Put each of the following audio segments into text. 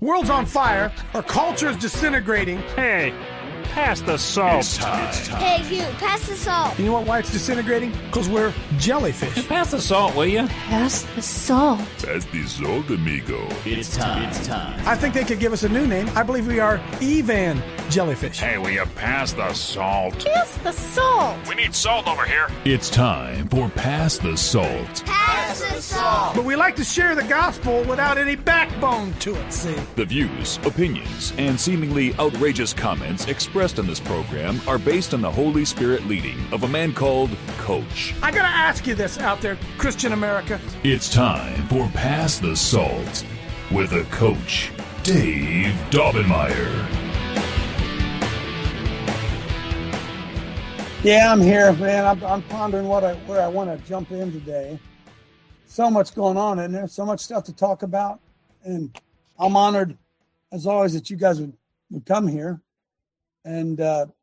World's on fire. Our culture's disintegrating. Hey, pass the salt. It's time. Hey, you, pass the salt. You know why it's disintegrating? Because we're jellyfish. Pass the salt, will you? Pass the salt. Pass the salt, amigo. It's time. It's time. I think they could give us a new name. I believe we are Evan jellyfish. Hey, will you pass the salt? Pass the salt. We need salt over here. It's time for Pass the Salt. Pass the salt. But we like to share the gospel without any backbone to it, see? The views, opinions, and seemingly outrageous comments expressed in this program are based on the Holy Spirit leading of a man called Coach. I gotta ask you this out there, Christian America. It's time for Pass the Salt with the Coach, Dave Daubenmire. Yeah, I'm here, man. I'm pondering where I want to jump in today. So much going on in there, so much stuff to talk about, and I'm honored, as always, that you guys would come here. And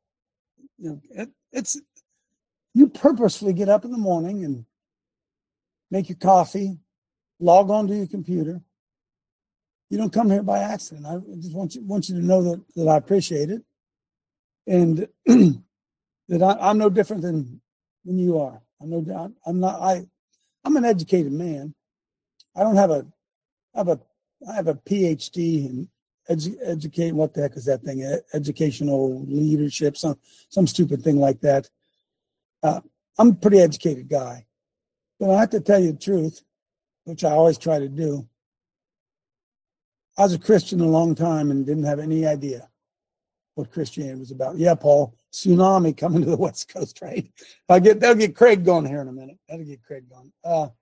it's you purposefully get up in the morning and make your coffee, log on to your computer. You don't come here by accident. I just want you to know that I appreciate it, and that I'm no different than you are. I'm an educated man. I have a PhD in educate. What the heck is that thing? Educational leadership, some stupid thing like that. I'm a pretty educated guy, but I have to tell you the truth, which I always try to do. I was a Christian a long time and didn't have any idea what Christianity was about. Yeah, Paul, tsunami coming to the West Coast, right? They'll get Craig going here in a minute. That'll get Craig going.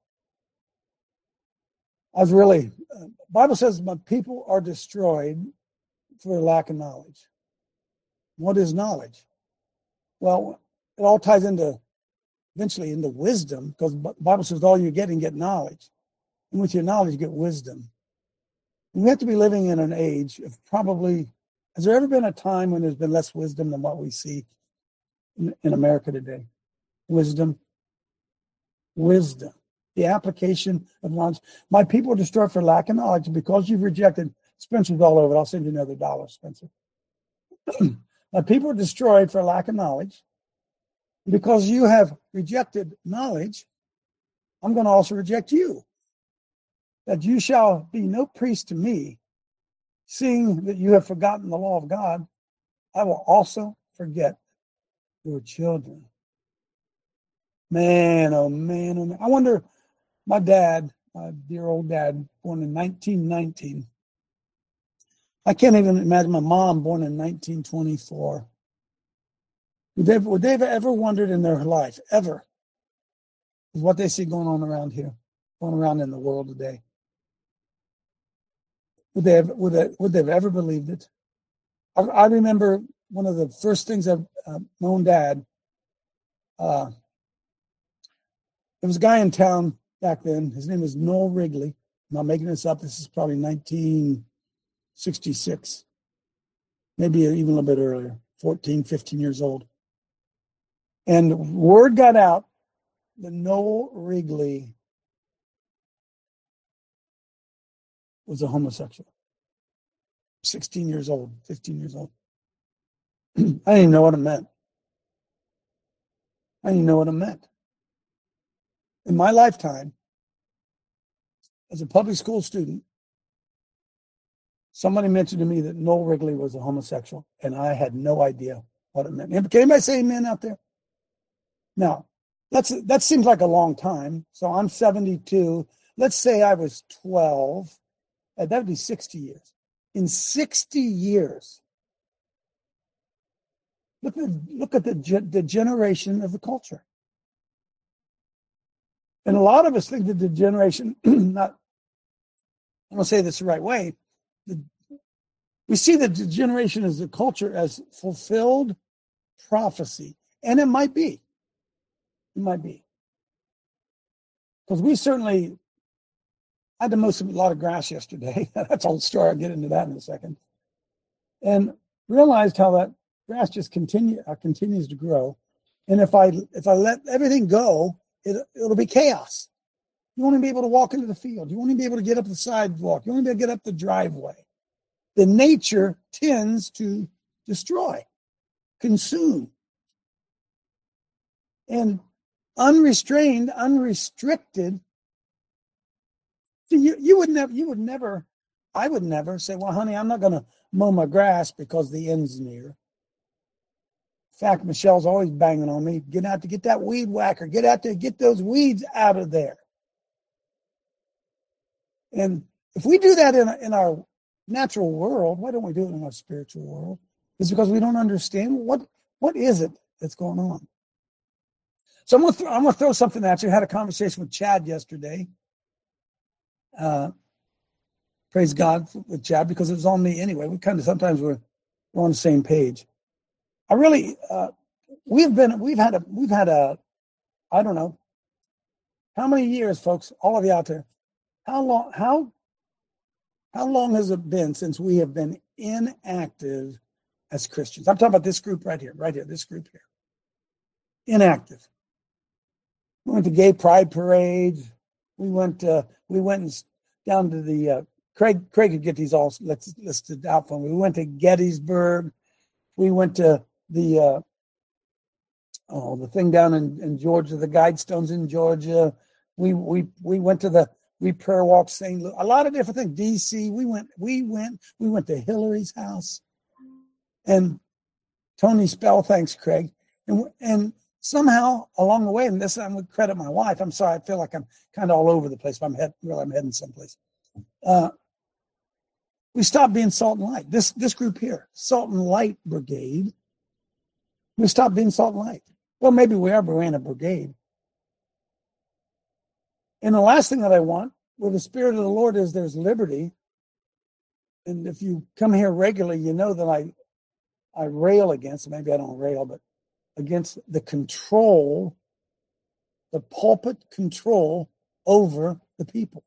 Bible says my people are destroyed for lack of knowledge. What is knowledge? Well, it all ties eventually into wisdom, because the Bible says all you get knowledge. And with your knowledge, you get wisdom. And we have to be living in an age of probably, has there ever been a time when there's been less wisdom than what we see in America today? Wisdom. The application of knowledge. My people are destroyed for lack of knowledge because you've rejected. Spencer's all over it. I'll send you another $1, Spencer. My people are destroyed for lack of knowledge. Because you have rejected knowledge, I'm going to also reject you. That you shall be no priest to me, seeing that you have forgotten the law of God, I will also forget your children. Man, oh man, oh man. I wonder, my dad, my dear old dad, born in 1919. I can't even imagine my mom born in 1924. Would they have ever wondered in their life, ever, what they see going on around here, going around in the world today? Would they have ever believed it? I remember one of the first things I've known Dad. There was a guy in town back then. His name was Noel Wrigley. I'm not making this up. This is probably 1966, maybe even a little bit earlier, 14, 15 years old. And word got out that Noel Wrigley was a homosexual. 16 years old, 15 years old. I didn't even know what it meant. In my lifetime, as a public school student, somebody mentioned to me that Noel Wrigley was a homosexual, and I had no idea what it meant. Can anybody say amen out there? Now, that seems like a long time. So I'm 72. Let's say I was 12. That would be 60 years. In 60 years, look at the generation of the culture. And a lot of us think that the generation, I'm going to say this the right way, we see the generation as the culture as fulfilled prophecy. And it might be. Because we certainly, I had to mow a lot of grass yesterday. That's a whole story. I'll get into that in a second. And realized how that grass just continues to grow. And if I let everything go, it'll be chaos. You want to be able to walk into the field. You want to be able to get up the sidewalk. You want to be able to get up the driveway. the nature tends to destroy, consume. And unrestrained, unrestricted, you would never, I would never say, well, honey, I'm not going to mow my grass because the end's near. In fact, Michelle's always banging on me, get out to get that weed whacker, get out there, get those weeds out of there. And if we do that in our natural world, why don't we do it in our spiritual world? It's because we don't understand what is it that's going on. So I'm going to throw something at you. I had a conversation with Chad yesterday. Praise God with Chad, because it was on me anyway. We kind of sometimes we're on the same page. I really we've had a I don't know how many years, folks, all of you out there. How long has it been since we have been inactive as Christians? I'm talking about this group right here, this group here. Inactive. We went to gay pride parades. We went down to the Craig could get these all listed out for me. We went to Gettysburg. We went to the thing down in Georgia, the Guidestones in Georgia. We went to the prayer walk St. Louis, a lot of different things. DC. We went to Hillary's house, and Tony Spell. Thanks, Craig. And somehow along the way, and this I'm going to credit my wife. I'm sorry, I feel like I'm kind of all over the place, but I'm heading someplace. We stopped being Salt and Light. This group here, Salt and Light Brigade. We stopped being Salt and Light. Well, maybe we are, but we're in a brigade. And the last thing that I want, where the Spirit of the Lord is, there's liberty. And if you come here regularly, you know that I rail against, maybe I don't rail, but against the control, the pulpit control over the people.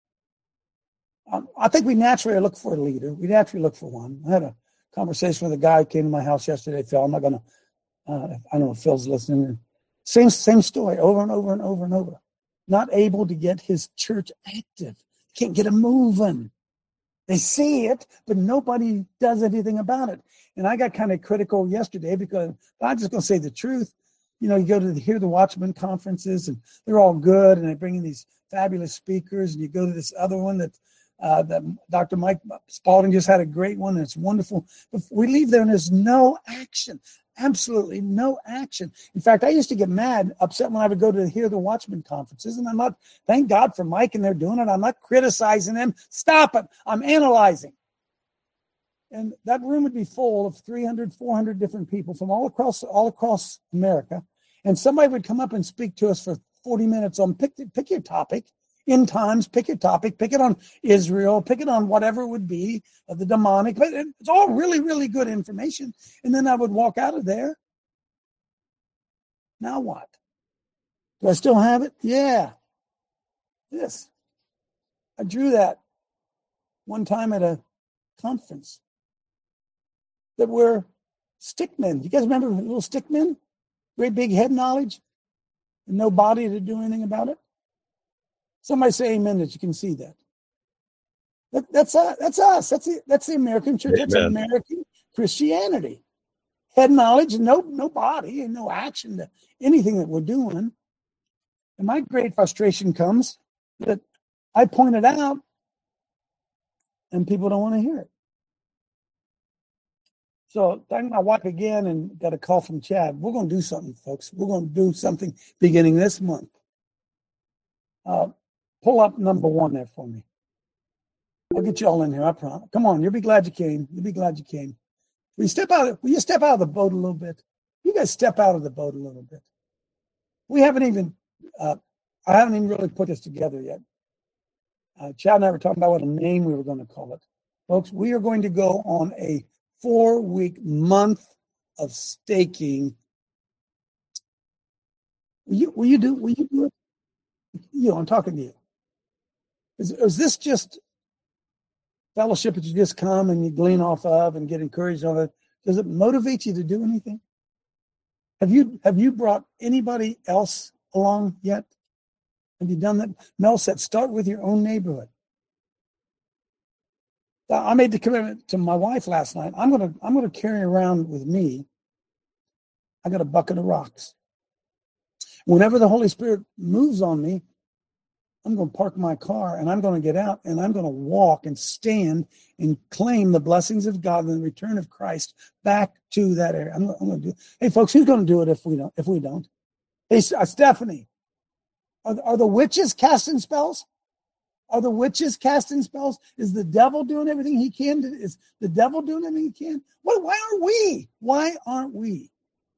I think we naturally look for a leader. We naturally look for one. I had a conversation with a guy who came to my house yesterday, Phil. I'm not going to, I don't know if Phil's listening. Same story over and over and over and over. Not able to get his church active. Can't get them moving. They see it, but nobody does anything about it. And I got kind of critical yesterday because I'm just going to say the truth. You know, you go to Hear the Watchman conferences, and they're all good, and they bring in these fabulous speakers, and you go to this other one that Dr. Mike Spalding just had a great one, and it's wonderful. But we leave there, and there's no action. Absolutely no action. In fact, I used to get mad, upset when I would go to Hear the Watchman conferences, and I'm not, thank God for Mike and they're doing it. I'm not criticizing them. Stop it. I'm analyzing. And that room would be full of 300, 400 different people from all across America. And somebody would come up and speak to us for 40 minutes on pick your topic. End times, pick your topic, pick it on Israel, pick it on whatever it would be of the demonic. But it's all really, really good information. And then I would walk out of there. Now what? Do I still have it? Yeah. This. I drew that one time at a conference that were stickmen. You guys remember little stickmen? Great big head knowledge and no body to do anything about it? Somebody say amen that you can see that. That's us. That's the American church. Amen. That's American Christianity. Head knowledge, no body, and no action to anything that we're doing. And my great frustration comes that I point it out and people don't want to hear it. So talking to my wife again and got a call from Chad. We're going to do something, folks. We're going to do something beginning this month. Pull up number 1 there for me. I'll get you all in here, I promise. Come on, you'll be glad you came. You'll be glad you came. Will you step out of the boat a little bit? You guys step out of the boat a little bit. I haven't even really put this together yet. Chad and I were talking about what a name we were going to call it. Folks, we are going to go on a 4-week month of staking. Will you do it? You know, I'm talking to you. Is this just fellowship that you just come and you glean off of and get encouraged on it? Does it motivate you to do anything? Have you brought anybody else along yet? Have you done that? Mel said, start with your own neighborhood. I made the commitment to my wife last night. I'm gonna carry around with me. I got a bucket of rocks. Whenever the Holy Spirit moves on me, I'm going to park my car and I'm going to get out and I'm going to walk and stand and claim the blessings of God and the return of Christ back to that area. I'm going to do it. Hey, folks, who's going to do it if we don't? Hey, Stephanie, are the witches casting spells? Are the witches casting spells? Is the devil doing everything he can? Is the devil doing everything he can? Why aren't we? Why aren't we?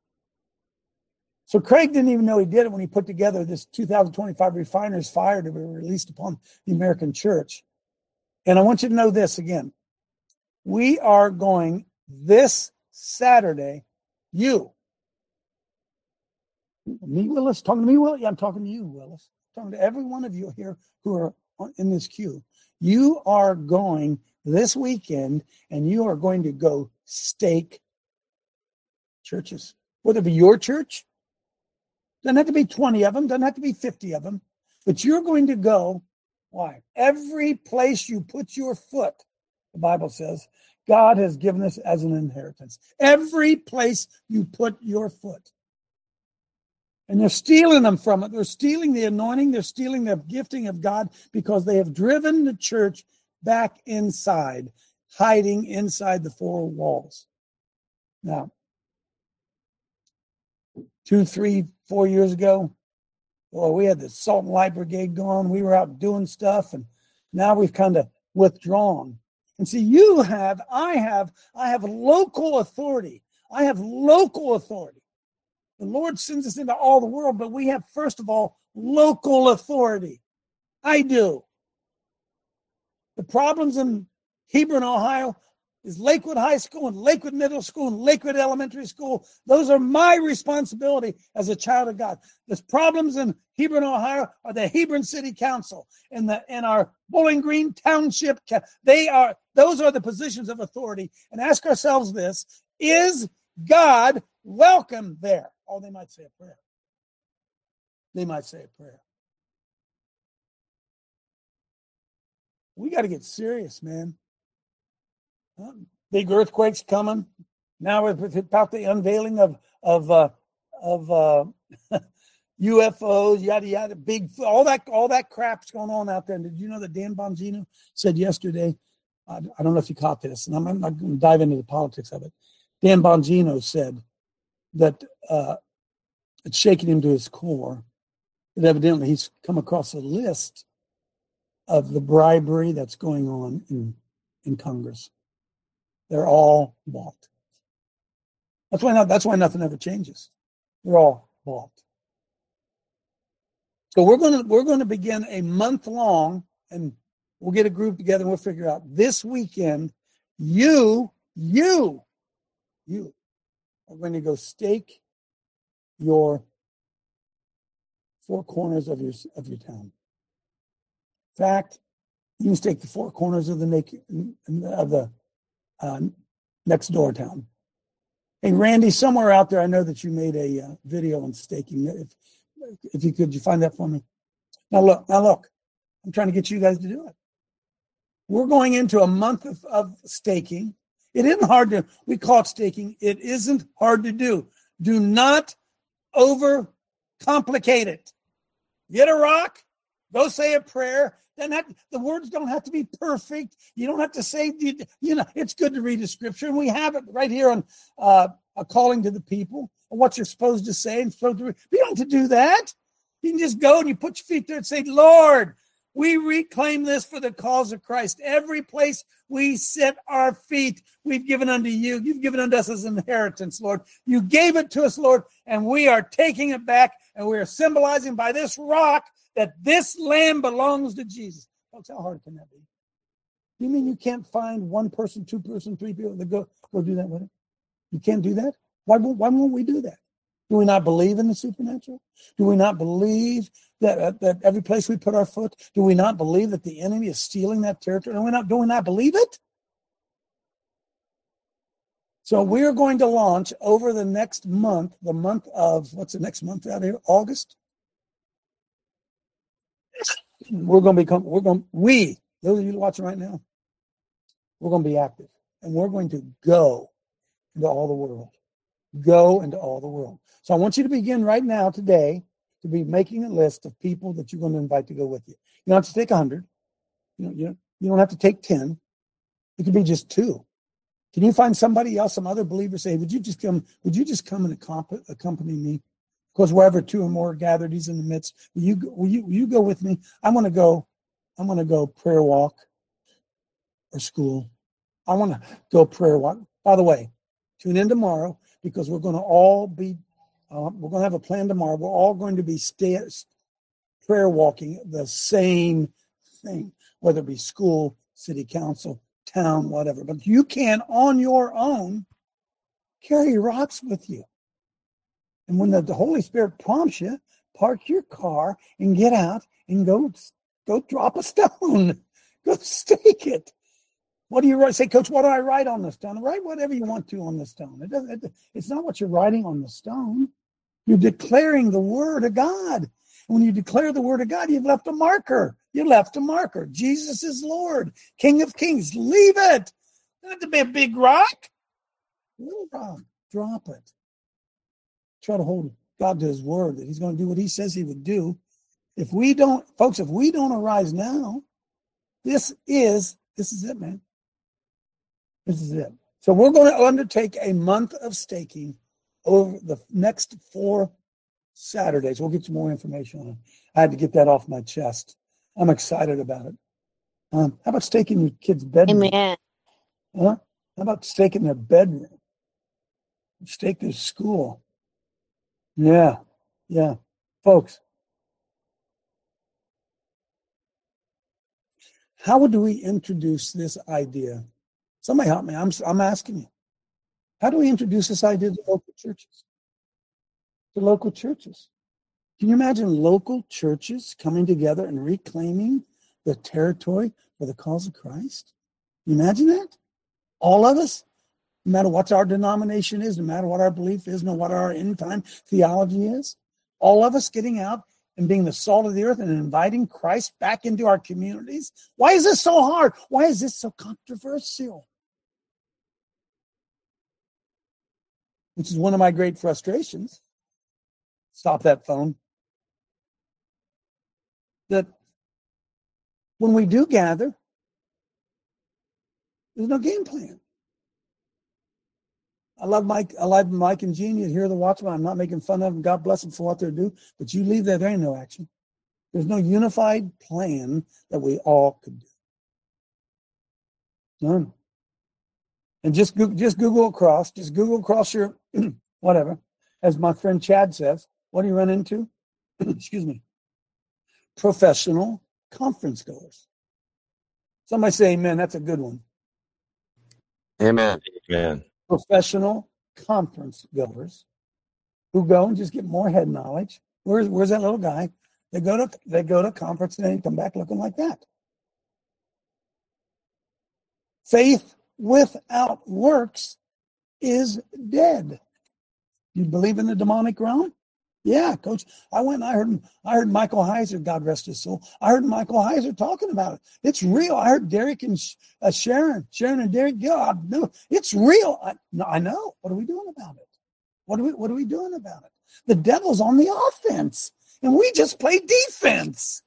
So Craig didn't even know he did it when he put together this 2025 Refiner's Fire to be released upon the American church. And I want you to know this again. We are going this Saturday, me, Willis, talking to me, Willis? Yeah, I'm talking to you, Willis. I'm talking to every one of you here who are in this queue. You are going this weekend and you are going to go stake churches. Whether it be your church, doesn't have to be 20 of them, doesn't have to be 50 of them, but you're going to go. Why? Every place you put your foot, the Bible says, God has given us as an inheritance. Every place you put your foot. And they're stealing them from it. They're stealing the anointing. They're stealing the gifting of God because they have driven the church back inside, hiding inside the four walls. Now, 2, 3, 4 years ago, well, we had the Salt and Light Brigade going. We were out doing stuff, and now we've kind of withdrawn. And see, I have local authority. I have local authority. The Lord sends us into all the world, but we have, first of all, local authority. I do. The problems in Hebron, Ohio, is Lakewood High School and Lakewood Middle School and Lakewood Elementary School. Those are my responsibility as a child of God. The problems in Hebron, Ohio are the Hebron City Council and our Bowling Green Township. Those are the positions of authority. And ask ourselves this, is God welcome there? Oh, they might say a prayer. They might say a prayer. We got to get serious, man. Big earthquakes coming. Now it's about the unveiling of UFOs, yada yada. All that crap's going on out there. And did you know that Dan Bongino said yesterday? I don't know if you caught this, and I'm not going to dive into the politics of it. Dan Bongino said that it's shaking him to his core. That evidently he's come across a list of the bribery that's going on in Congress. They're all bought. That's why nothing ever changes. They're all bought. So we're going to begin a month long, and we'll get a group together and we'll figure out this weekend. You are going to go stake your four corners of your town. In fact, you can stake the four corners of the next door town. Hey, Randy, somewhere out there, I know that you made a video on staking. If you could you find that for me? Now look, I'm trying to get you guys to do it. We're going into a month of staking. It isn't hard to, we call it staking. It isn't hard to do. Do not overcomplicate it. Get a rock, go say a prayer. The words don't have to be perfect. You don't have to say, it's good to read the scripture. And we have it right here on a calling to the people, what you're supposed to say. And supposed to read. You don't have to do that. You can just go and you put your feet there and say, Lord, we reclaim this for the cause of Christ. Every place we set our feet, we've given unto you. You've given unto us as an inheritance, Lord. You gave it to us, Lord, and we are taking it back, and we are symbolizing by this rock that this land belongs to Jesus. Folks, how hard can that be? You mean you can't find one person, two person, three people to go do that with it? You can't do that? Why won't we do that? Do we not believe in the supernatural? Do we not believe that every place we put our foot, do we not believe that the enemy is stealing that territory? Do we not believe it? So we're going to launch over the next month, the month of, what's the next month out here? August? Those of you watching right now, We're going to be active. And we're going to go into all the world. Go into all the world. So I want you to begin right now, today, to be making a list of people that you're going to invite to go with you. You don't have to take 100. You don't have to take 10. It could be just 2. Can you find somebody else, some other believer, say, would you just come and accompany me? Because wherever 2 or more are gathered, he's in the midst. Will you go with me? I want to go prayer walk or school. I want to go prayer walk. By the way, tune in tomorrow because we're going to all be, we're going to have a plan tomorrow. We're all going to be prayer walking the same thing, whether it be school, city council, town, whatever. But you can, on your own, carry rocks with you. And when the Holy Spirit prompts you, park your car and get out and go drop a stone. Go stake it. What do you write? Say, Coach, what do I write on the stone? Write whatever you want to on the stone. It's not what you're writing on the stone. You're declaring the word of God. And when you declare the word of God, you've left a marker. You left a marker. Jesus is Lord, King of Kings. Leave it. Doesn't have to be a big rock. Little rock. Drop it. Try to hold God to his word that he's going to do what he says he would do. If we don't arise now, this is it, man. This is it. So we're going to undertake a month of staking over the next 4 Saturdays. We'll get you more information on it. I had to get that off my chest. I'm excited about it. How about staking your kids' bedroom? Amen. Huh? How about staking their bedroom? Stake their school. Yeah. Folks, how do we introduce this idea? Somebody help me. I'm asking you. How do we introduce this idea to local churches? To local churches. Can you imagine local churches coming together and reclaiming the territory for the cause of Christ? Can you imagine that? All of us, no matter what our denomination is, no matter what our belief is, no matter what our end time theology is, all of us getting out and being the salt of the earth and inviting Christ back into our communities. Why is this so hard? Why is this so controversial? Which is one of my great frustrations. Stop that phone. That when we do gather, there's no game plan. I love Mike and Gene. You hear the Watchman. I'm not making fun of them. God bless them for what they do. But you leave there ain't no action. There's no unified plan that we all could do. None. And just Google across. Just Google across your whatever. As my friend Chad says, what do you run into? Excuse me. Professional conference goers. Somebody say amen. That's a good one. Amen. Amen. Professional conference goers who go and just get more head knowledge. Where's that little guy? They go to conference and then come back looking like that. Faith without works is dead. You believe in the demonic realm? Yeah, Coach. I went and I heard Michael Heiser, God rest his soul. I heard Michael Heiser talking about it. It's real. I heard Derek and Sharon and Derek. Yeah, no, it's real. I know. What are we doing about it? What are we doing about it? The devil's on the offense, and we just play defense.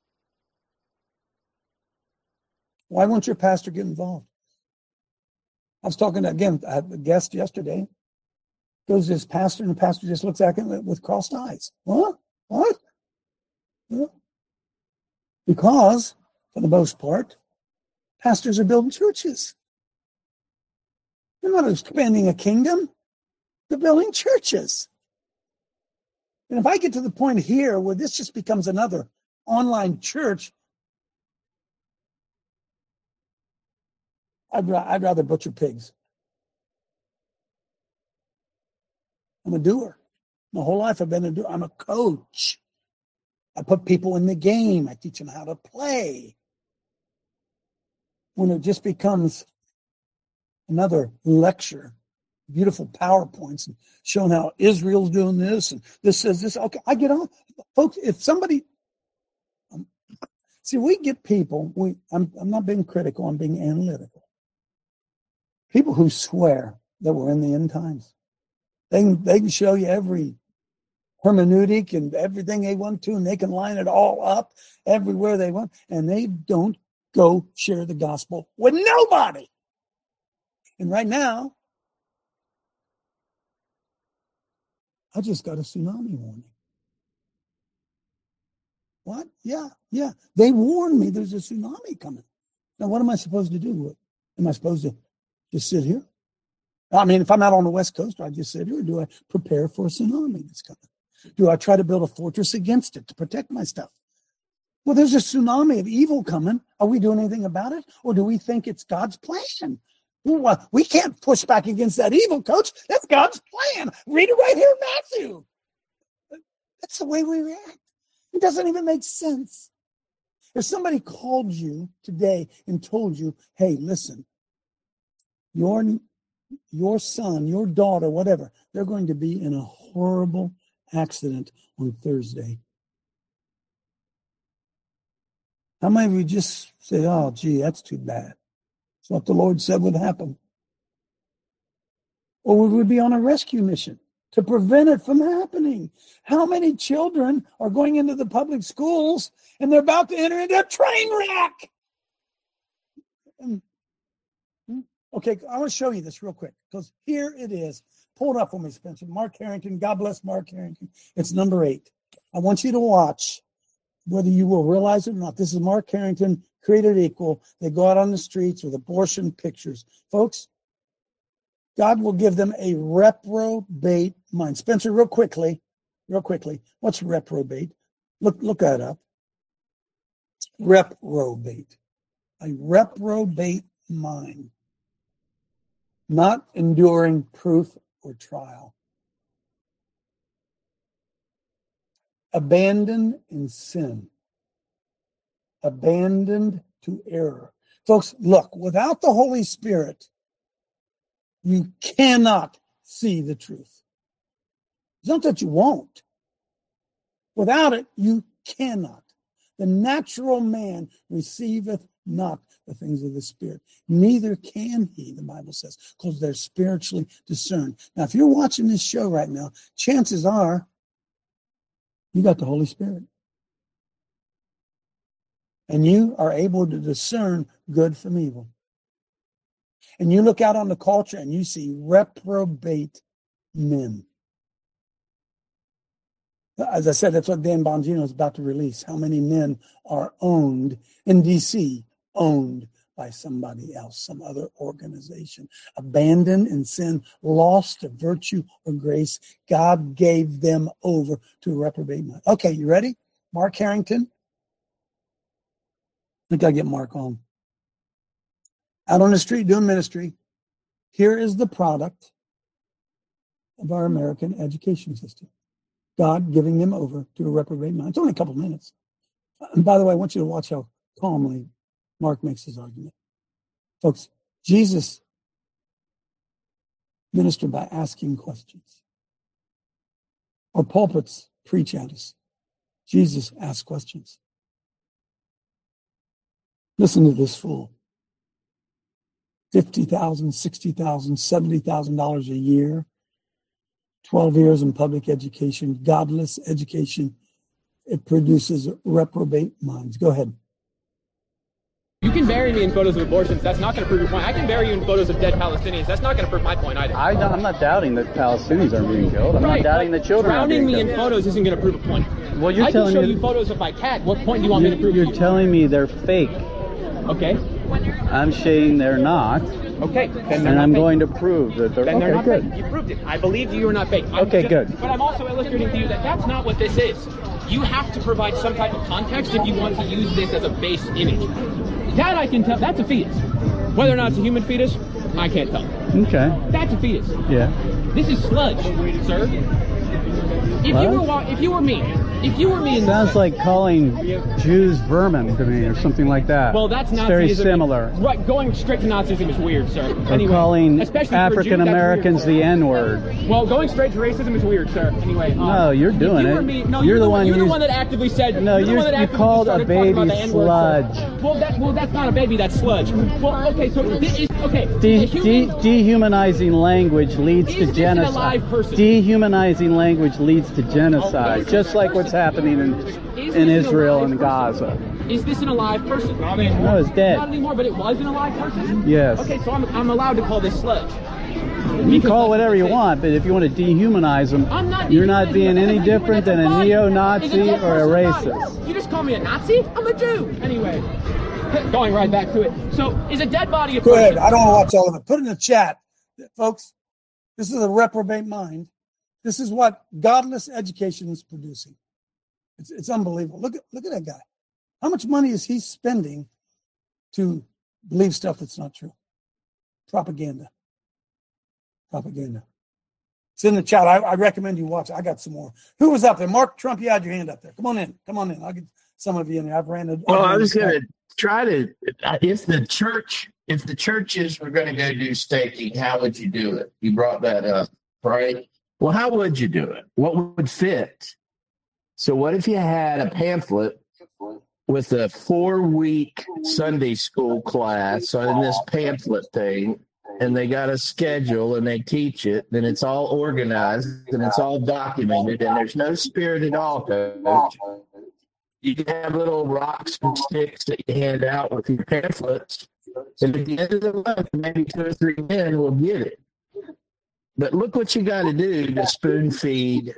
Why won't your pastor get involved? I was talking to, again, I had a guest yesterday. Goes to his pastor, and the pastor just looks at him with crossed eyes. What? Because, for the most part, pastors are building churches. They're not expanding a kingdom. They're building churches. And if I get to the point here where this just becomes another online church, I'd rather butcher pigs. I'm a doer. My whole life I've been a doer. I'm a coach. I put people in the game. I teach them how to play. When it just becomes another lecture, beautiful PowerPoints and showing how Israel's doing this and this says this. Okay, I get on. Folks, if somebody, see, we get people, I'm not being critical, I'm being analytical. People who swear that we're in the end times. They can show you every hermeneutic and everything they want to, and they can line it all up everywhere they want, and they don't go share the gospel with nobody. And right now, I just got a tsunami warning. What? Yeah. They warned me there's a tsunami coming. Now, what am I supposed to do? Am I supposed to just sit here? I mean, if I'm out on the West Coast, do I just sit here, or do I prepare for a tsunami that's coming? Do I try to build a fortress against it to protect my stuff? Well, there's a tsunami of evil coming. Are we doing anything about it? Or do we think it's God's plan? Well, we can't push back against that evil, Coach. That's God's plan. Read it right here in Matthew. That's the way we react. It doesn't even make sense. If somebody called you today and told you, hey, listen, your son, your daughter, whatever, they're going to be in a horrible accident on Thursday. How many of you just say, oh, gee, that's too bad? That's what the Lord said would happen. Or would we be on a rescue mission to prevent it from happening? How many children are going into the public schools and they're about to enter into a train wreck? Okay, I want to show you this real quick, because here it is. Pull it up for me, Spencer. Mark Harrington. God bless Mark Harrington. It's number 8. I want you to watch, whether you will realize it or not. This is Mark Harrington, Created Equal. They go out on the streets with abortion pictures. Folks, God will give them a reprobate mind. Spencer, real quickly. What's reprobate? Look that up. Reprobate. A reprobate mind. Not enduring proof or trial. Abandoned in sin. Abandoned to error. Folks, look, without the Holy Spirit, you cannot see the truth. It's not that you won't. Without it, you cannot. The natural man receiveth not the things of the Spirit. Neither can he, the Bible says, because they're spiritually discerned. Now, if you're watching this show right now, chances are you got the Holy Spirit. And you are able to discern good from evil. And you look out on the culture and you see reprobate men. As I said, that's what Dan Bongino is about to release. How many men are owned in D.C., owned by somebody else, some other organization, abandoned in sin, lost to virtue or grace. God gave them over to a reprobate mind. Okay, you ready? Mark Harrington. I think I'll get Mark on. Out on the street doing ministry. Here is the product of our American education system. God giving them over to a reprobate mind. It's only a couple of minutes. And by the way, I want you to watch how calmly Mark makes his argument. Folks, Jesus ministered by asking questions. Our pulpits preach at us. Jesus asked questions. Listen to this fool. $50,000, $60,000, $70,000 a year. 12 years in public education, godless education. It produces reprobate minds. Go ahead. You can bury me in photos of abortions. That's not going to prove your point. I can bury you in photos of dead Palestinians. That's not going to prove my point either. I'm not doubting that Palestinians are being killed. I'm not doubting that children are being killed. Drowning me in photos isn't going to prove a point. Well, you're I telling can show me you photos of my cat. What point do you want me to prove? You're telling me they're fake. Okay. I'm saying they're not. Okay. And I'm going to prove that they're, then they're not good. fake. You proved it. I believed you were not fake. Good. But I'm also illustrating to you that that's not what this is. You have to provide some type of context if you want to use this as a base image. That I can tell. That's a fetus. Whether or not it's a human fetus, I can't tell. Okay. That's a fetus. Yeah. This is sludge, sir. If you were me, if you were me, Sounds like calling Jews vermin to me, or something like that. well, that's It's Nazism. very similar. Right, going straight to Nazism is weird, sir. Or calling especially for a Jew, African that's Americans weird, the sir. N-word. Well, going straight to racism is weird, sir. Anyway, No, you're doing if you it. were me, no, You're the one You're the you- one that actively said. No, you're the one that you actively called a started talking about baby the N-word, sir. sludge. Well, that's not a baby. That's sludge. Well, okay, so okay. Dehumanizing language leads to Is this an genocide. alive person? Dehumanizing language leads to genocide, Okay. just like what's happening in Israel and Gaza. Is this an alive person? No, it's dead. Not anymore, but it was an alive person? Yes. Okay, so I'm allowed to call this sludge. You can call whatever you want, but if you want to dehumanize them, I'm not you're not being dehumanizing any them. different than a Is neo-Nazi dead or a person body. racist. You just call me a Nazi? I'm a Jew. Anyway, going right back to it. So, is a dead body a Go person? ahead. I don't want to watch all of it. Put it in the chat, folks. This is a reprobate mind. This is what godless education is producing. It's unbelievable. Look at that guy. How much money is he spending to believe stuff that's not true? Propaganda. It's in the chat. I recommend you watch it. I got some more. Who was up there? Mark Trump, you had your hand up there. Come on in. I'll get some of you in there. Well, I was going to try to, if the churches were going to go do staking, how would you do it? You brought that up, right? Well, how would you do it? What would fit? So what if you had a pamphlet with a 4-week Sunday school class on this pamphlet thing, and they got a schedule and they teach it, then it's all organized and it's all documented, and there's no spirit at all, coach. You can have little rocks and sticks that you hand out with your pamphlets, and at the end of the month, maybe 2 or 3 men will get it. But look what you got to do to spoon feed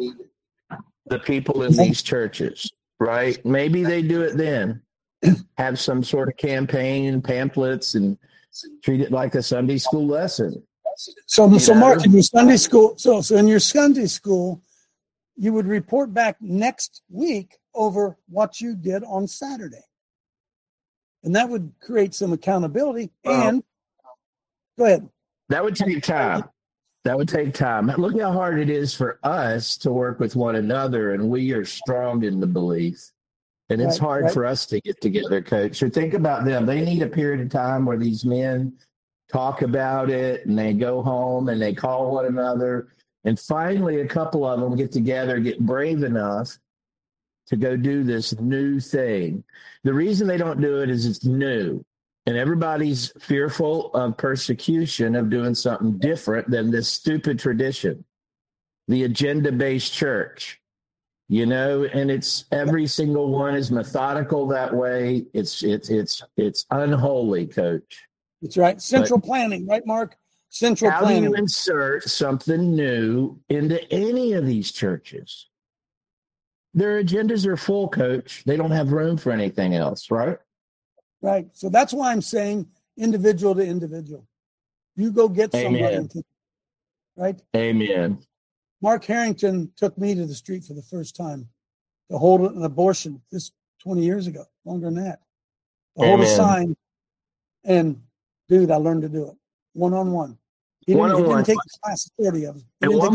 the people in these churches, right? Maybe they do it then. Have some sort of campaign and pamphlets and treat it like a Sunday school lesson. So Mark, in your Sunday school, so in your Sunday school, you would report back next week over what you did on Saturday. And that would create some accountability. And go ahead. That would take time. Look how hard it is for us to work with one another, and we are strong in the belief. And it's hard for us to get together, Coach. So think about them. They need a period of time where these men talk about it, and they go home and they call one another. And finally, a couple of them get together, get brave enough to go do this new thing. The reason they don't do it is it's new. And everybody's fearful of persecution, of doing something different than this stupid tradition, the agenda-based church, and it's every single one is methodical that way. It's unholy, Coach. That's right. Central planning, right, Mark? Central planning. How do you insert something new into any of these churches? Their agendas are full, Coach. They don't have room for anything else, right? Right. So that's why I'm saying individual to individual. You go get somebody. Amen. Right? Amen. Mark Harrington took me to the street for the first time to hold an abortion this 20 years ago, longer than that. To hold a sign. And, dude, I learned to do it. One-on-one. He didn't take the class of 30 of them. And one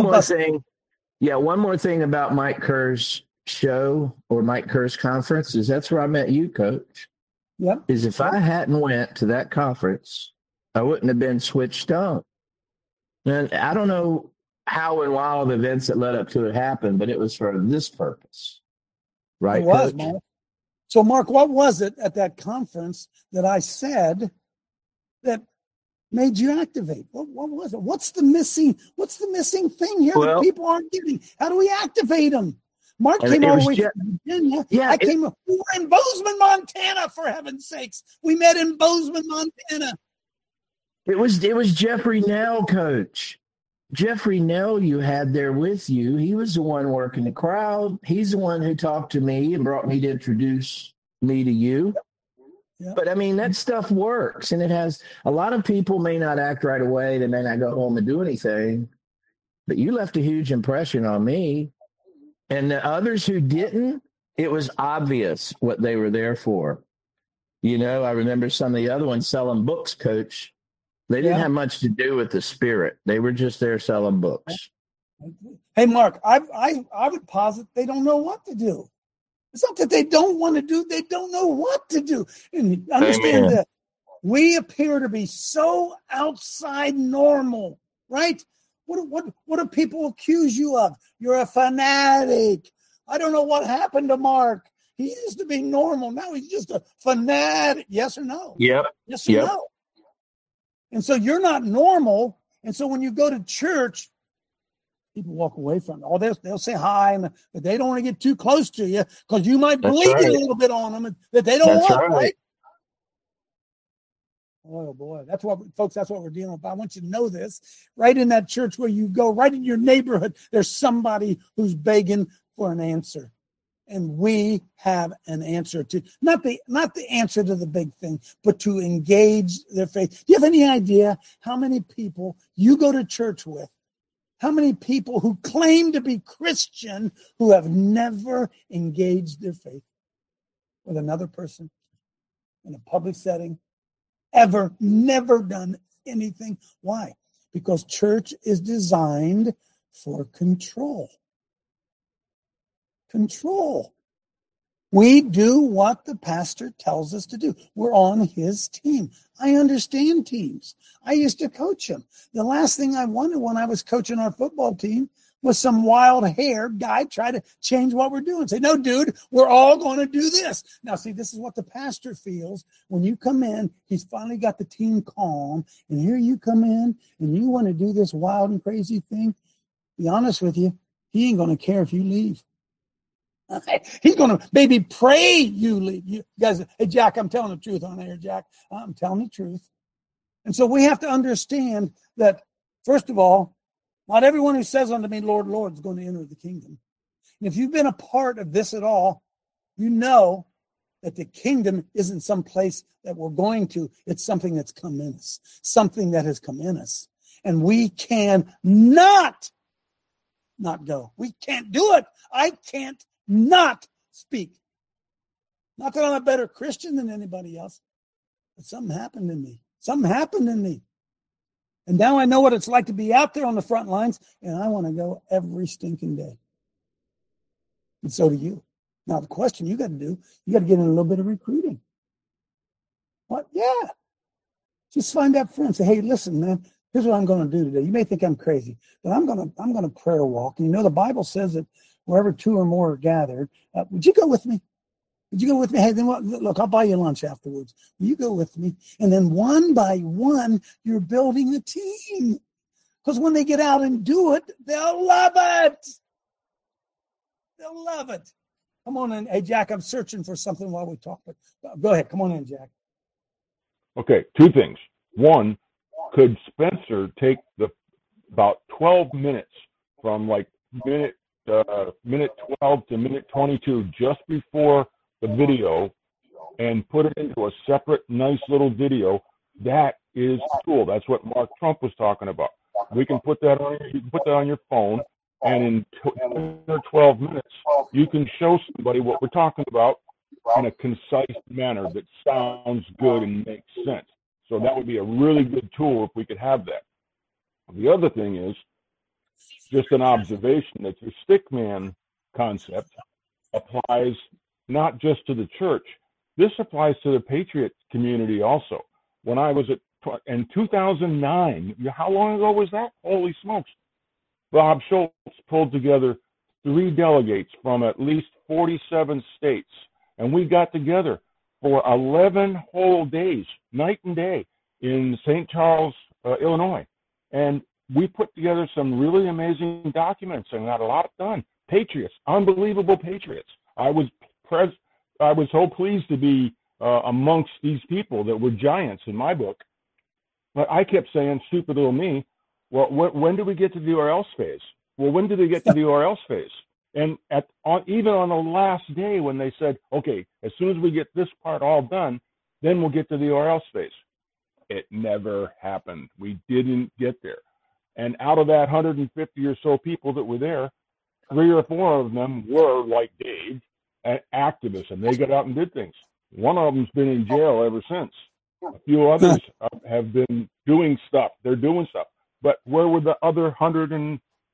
more thing about Mike Kerr's show or Mike Kerr's conference is that's where I met you, Coach. Yep. Is if I hadn't went to that conference, I wouldn't have been switched on. And I don't know how and why all the events that led up to it happened, but it was for this purpose. Right, it was, Coach? Mark. So, Mark, what was it at that conference that I said that made you activate? What was it? What's the missing thing here that people aren't getting? How do we activate them? Mark came all the way from Virginia. Yeah, we were in Bozeman, Montana, for heaven's sakes. We met in Bozeman, Montana. It was Jeffrey Nell, Coach. Jeffrey Nell you had there with you. He was the one working the crowd. He's the one who talked to me and brought me to introduce me to you. Yep. But, I mean, that stuff works, and it has – a lot of people may not act right away. They may not go home and do anything. But you left a huge impression on me. And the others who didn't, it was obvious what they were there for. I remember some of the other ones selling books, Coach. They didn't have much to do with the spirit. They were just there selling books. Hey, Mark, I would posit they don't know what to do. It's not that they don't want to do, they don't know what to do. And understand that we appear to be so outside normal, right? What do people accuse you of? You're a fanatic. I don't know what happened to Mark. He used to be normal. Now he's just a fanatic. Yes or no? Yep. Yes or no? And so you're not normal. And so when you go to church, people walk away from it. Oh, they'll say hi, but they don't want to get too close to you because you might bleed a little bit on them that they don't want, right? Oh, boy. That's what we're dealing with. I want you to know this. Right in that church where you go, right in your neighborhood, there's somebody who's begging for an answer. And we have an answer to, not the answer to the big thing, but to engage their faith. Do you have any idea how many people you go to church with? How many people who claim to be Christian who have never engaged their faith with another person in a public setting? Ever, never done anything. Why? Because church is designed for control. Control. We do what the pastor tells us to do. We're on his team. I understand teams. I used to coach them. The last thing I wanted when I was coaching our football team was some wild-haired guy try to change what we're doing. Say, no, dude, we're all going to do this. Now, see, this is what the pastor feels. When you come in, he's finally got the team calm, and here you come in, and you want to do this wild and crazy thing. Be honest with you, he ain't going to care if you leave. He's going to maybe pray you leave. You guys, hey, Jack, I'm telling the truth on air, Jack. I'm telling the truth. And so we have to understand that, first of all, not everyone who says unto me, Lord, Lord, is going to enter the kingdom. And if you've been a part of this at all, you know that the kingdom isn't some place that we're going to. It's something that's come in us, something that has come in us. And we can not go. We can't do it. I can't not speak. Not that I'm a better Christian than anybody else, but something happened in me. Something happened in me. And now I know what it's like to be out there on the front lines, and I want to go every stinking day. And so do you. Now, the question you got to do, you got to get in a little bit of recruiting. What? Yeah. Just find that friend. Say, hey, listen, man, here's what I'm going to do today. You may think I'm crazy, but I'm going to prayer walk. And you know, the Bible says that wherever two or more are gathered, would you go with me? Would you go with me? Hey, then what? Look, I'll buy you lunch afterwards. Will you go with me? And then one by one, you're building a team. Because when they get out and do it, they'll love it. They'll love it. Come on in. Hey, Jack, I'm searching for something while we talk. But go ahead. Come on in, Jack. Okay, two things. One, could Spencer take about 12 minutes from like minute 12 to minute 22 just before the video and put it into a separate nice little video? That is cool. That's what Mark Trump was talking about. We can put that on, you can put that on your phone, and in 10 or 12 minutes you can show somebody what we're talking about in a concise manner that sounds good and makes sense. So that would be a really good tool if we could have that. The other thing is just an observation that your stickman concept applies not just to the church. This applies to the Patriot community also. When I was in 2009, how long ago was that? Holy smokes. Bob Schultz pulled together 3 delegates from at least 47 states, and we got together for 11 whole days, night and day, in St. Charles, Illinois. And we put together some really amazing documents and got a lot done. Patriots, unbelievable patriots. I was so pleased to be amongst these people that were giants in my book. But I kept saying, stupid little me, well, when do we get to the or else phase? Well, when do they get to the or else phase? And even on the last day when they said, okay, as soon as we get this part all done, then we'll get to the or else phase. It never happened. We didn't get there. And out of that 150 or so people that were there, 3 or 4 of them were, like Dave, activists, and they got out and did things. One of them's been in jail ever since. A few others have been doing stuff. They're doing stuff. But where were the other 150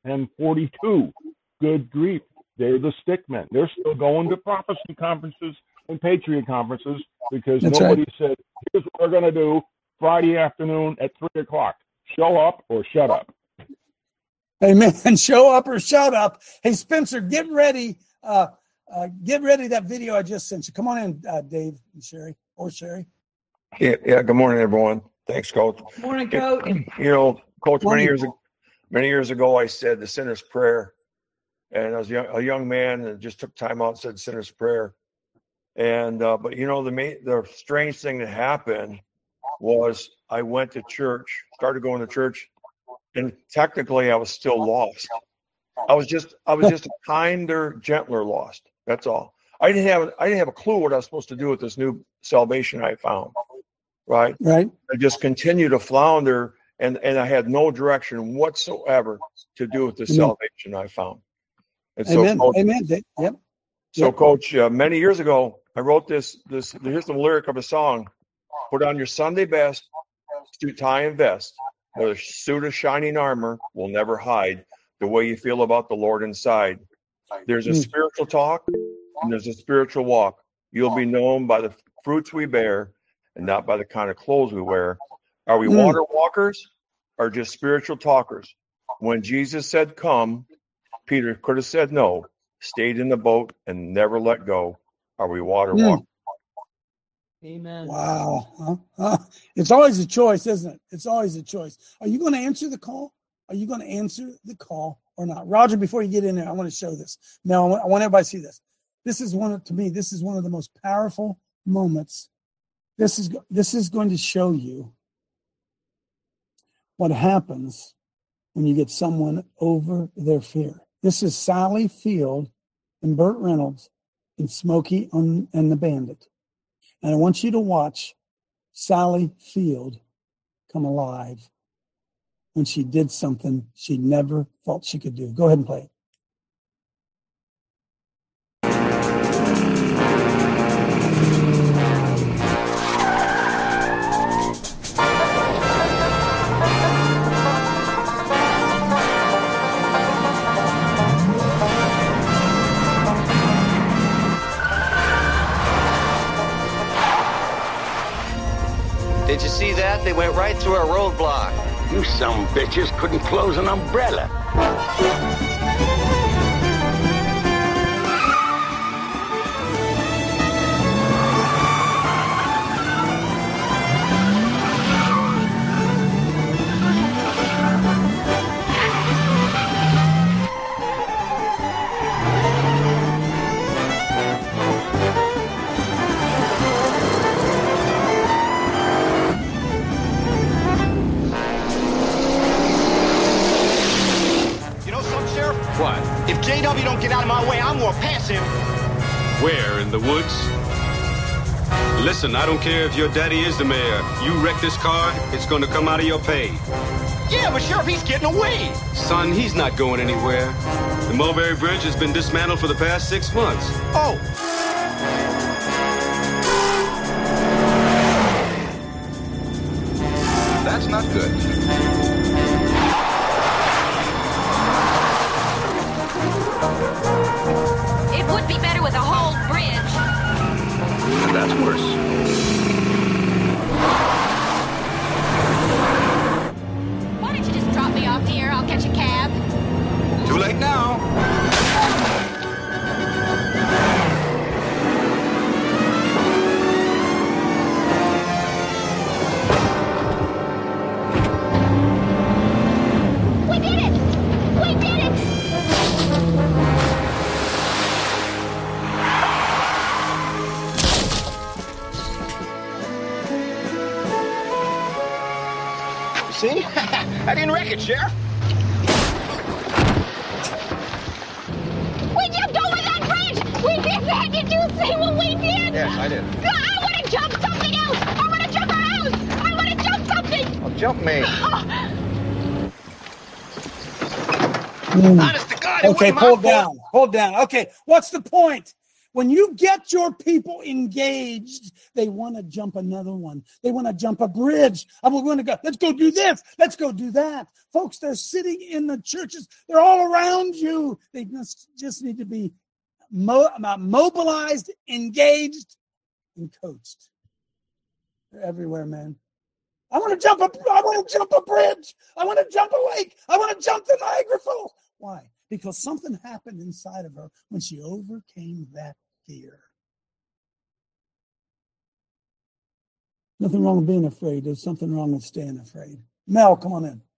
and 42. Good grief. They're the stick men. They're still going to prophecy conferences and Patriot conferences because nobody said, here's what we're going to do Friday afternoon at 3 o'clock. Show up or shut up. Amen. Show up or shut up. Hey, Spencer, get ready. Get ready that video I just sent you. Come on in, Dave and Sherry, or Sherry. Yeah. Good morning, everyone. Thanks, Coach. Morning, Coach. Coach, many years ago, I said the sinner's prayer, and I was a young man and just took time out and said sinner's prayer. And but the strange thing that happened was I went to church, started going to church, and technically I was still lost. I was just a kinder, gentler lost. That's all. I didn't have a clue what I was supposed to do with this new salvation I found. Right. I just continued to flounder, and I had no direction whatsoever to do with the salvation I found. And Amen. So, Coach, Amen. Yep. So, Coach, many years ago, I wrote this. Here's the lyric of a song: "Put on your Sunday best, suit, tie, and vest. With a suit of shining armor will never hide the way you feel about the Lord inside. There's a spiritual talk, and there's a spiritual walk. You'll be known by the fruits we bear, and not by the kind of clothes we wear. Are we water walkers or just spiritual talkers? When Jesus said come, Peter could have said no, stayed in the boat and never let go. Are we water walkers?" Amen. Wow. It's always a choice, isn't it? It's always a choice. Are you going to answer the call? Are you going to answer the call or not? Roger, before you get in there, I want to show this. No, I want everybody to see this. This is one of the most powerful moments. This is going to show you what happens when you get someone over their fear. This is Sally Field and Burt Reynolds in Smokey and the Bandit. And I want you to watch Sally Field come alive when she did something she never thought she could do. Go ahead and play it. Did you see that? They went right through our roadblock. You some bitches couldn't close an umbrella. If JW don't get out of my way, I'm gonna pass him. Where, in the woods? Listen, I don't care if your daddy is the mayor. You wreck this car, it's gonna come out of your pay. Yeah, but Sheriff, he's getting away. Son, he's not going anywhere. The Mulberry Bridge has been dismantled for the past 6 months. Oh. That's not good. It would be better with a whole bridge. That's worse. Why don't you just drop me off here? I'll catch a cab. Too late now. We did it! We did it! See? I didn't wreck it, Sheriff. We jumped over that bridge! We did that! Did you see what we did? Yes, I did. I want to jump something else! I want to jump our house! I want to jump something! Oh, jump me. Honest to God. Okay, hold down. Okay, what's the point? When you get your people engaged, they want to jump another one. They want to jump a bridge. I want to go, let's go do this. Let's go do that. Folks, they're sitting in the churches. They're all around you. They just need to be mobilized, engaged, and coached. They're everywhere, man. I want to jump a bridge. I want to jump a lake. I want to jump the Niagara Falls. Why? Because something happened inside of her when she overcame that fear. Nothing wrong with being afraid. There's something wrong with staying afraid. Mel, come on in.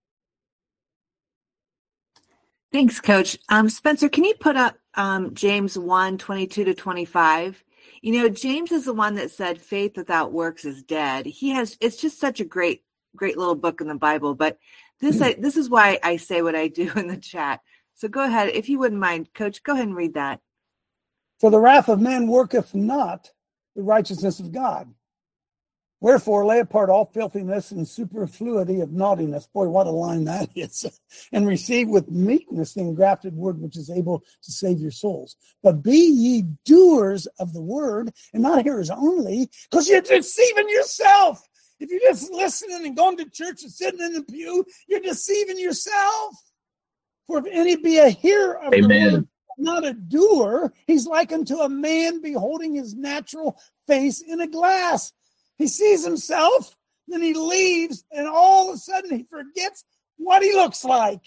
Thanks, Coach. Spencer, can you put up James 1:22-25? You know, James is the one that said faith without works is dead. It's just such a great little book in the Bible. But this is why I say what I do in the chat. So go ahead. If you wouldn't mind, Coach, go ahead and read that. For the wrath of man worketh not the righteousness of God. Wherefore lay apart all filthiness and superfluity of naughtiness. Boy, what a line that is. And receive with meekness the engrafted word which is able to save your souls. But be ye doers of the word and not hearers only, because you're deceiving yourself. If you're just listening and going to church and sitting in the pew, you're deceiving yourself. For if any be a hearer of the word, not a doer, he's like unto a man beholding his natural face in a glass. He sees himself, then he leaves, and all of a sudden he forgets what he looks like.